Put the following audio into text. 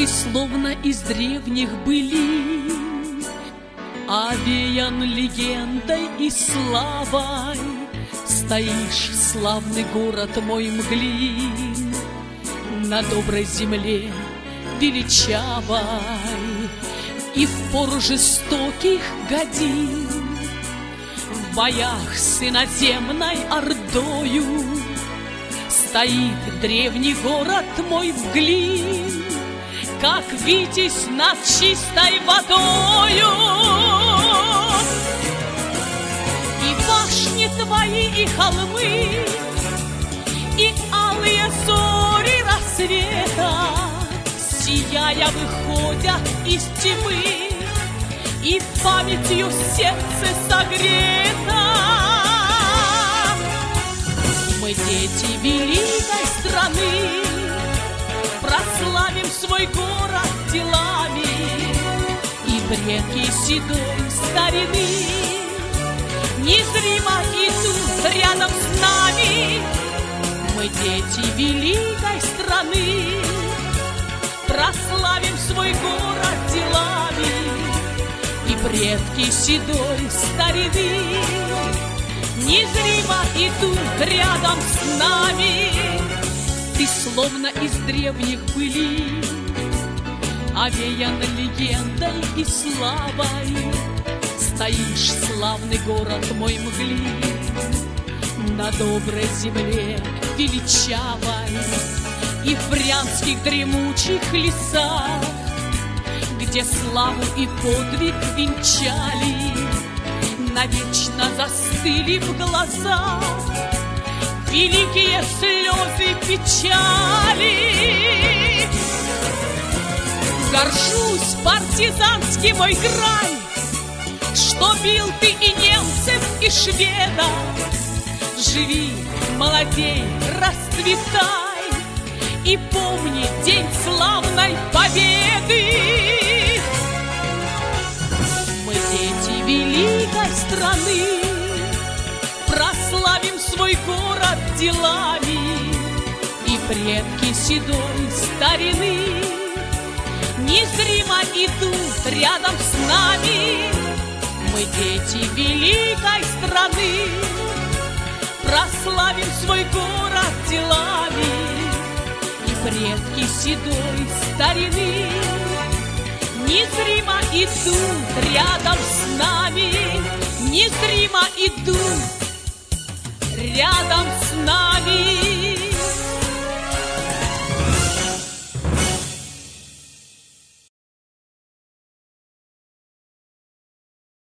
Ты словно из древних былин, овеян легендой и славой. Стоишь, славный город мой Мглин, на доброй земле величавой. И в пору жестоких годин, в боях с иноземной ордою, стоит древний город мой Мглин, как витязь над чистой водою. И башни твои, и холмы, и алые зори рассвета, сияя, выходят из тьмы, и памятью сердце согрето. Мы дети великой страны, прославим свой город делами, и предки седой старины незримо идут рядом с нами. Мы дети великой страны, прославим свой город делами, и предки седой старины незримо идут рядом с нами. Ты словно из древних былин, овеян легендой и славой. Стоишь, славный город мой Мглин, на доброй земле величавой. И в брянских дремучих лесах, где славу и подвиг венчали, навечно застыли в глазах великие слезы печали. Горжусь, партизанский мой край, что бил ты и немцев, и шведов. Живи, молодей, расцветай, и помни день славной победы. Мы дети великой страны, прославим свой город делами, и предки седой старины незримо идут рядом с нами. Мы дети великой страны, прославим свой город делами, и предки седой старины незримо идут рядом с нами, незримо идут рядом с нами.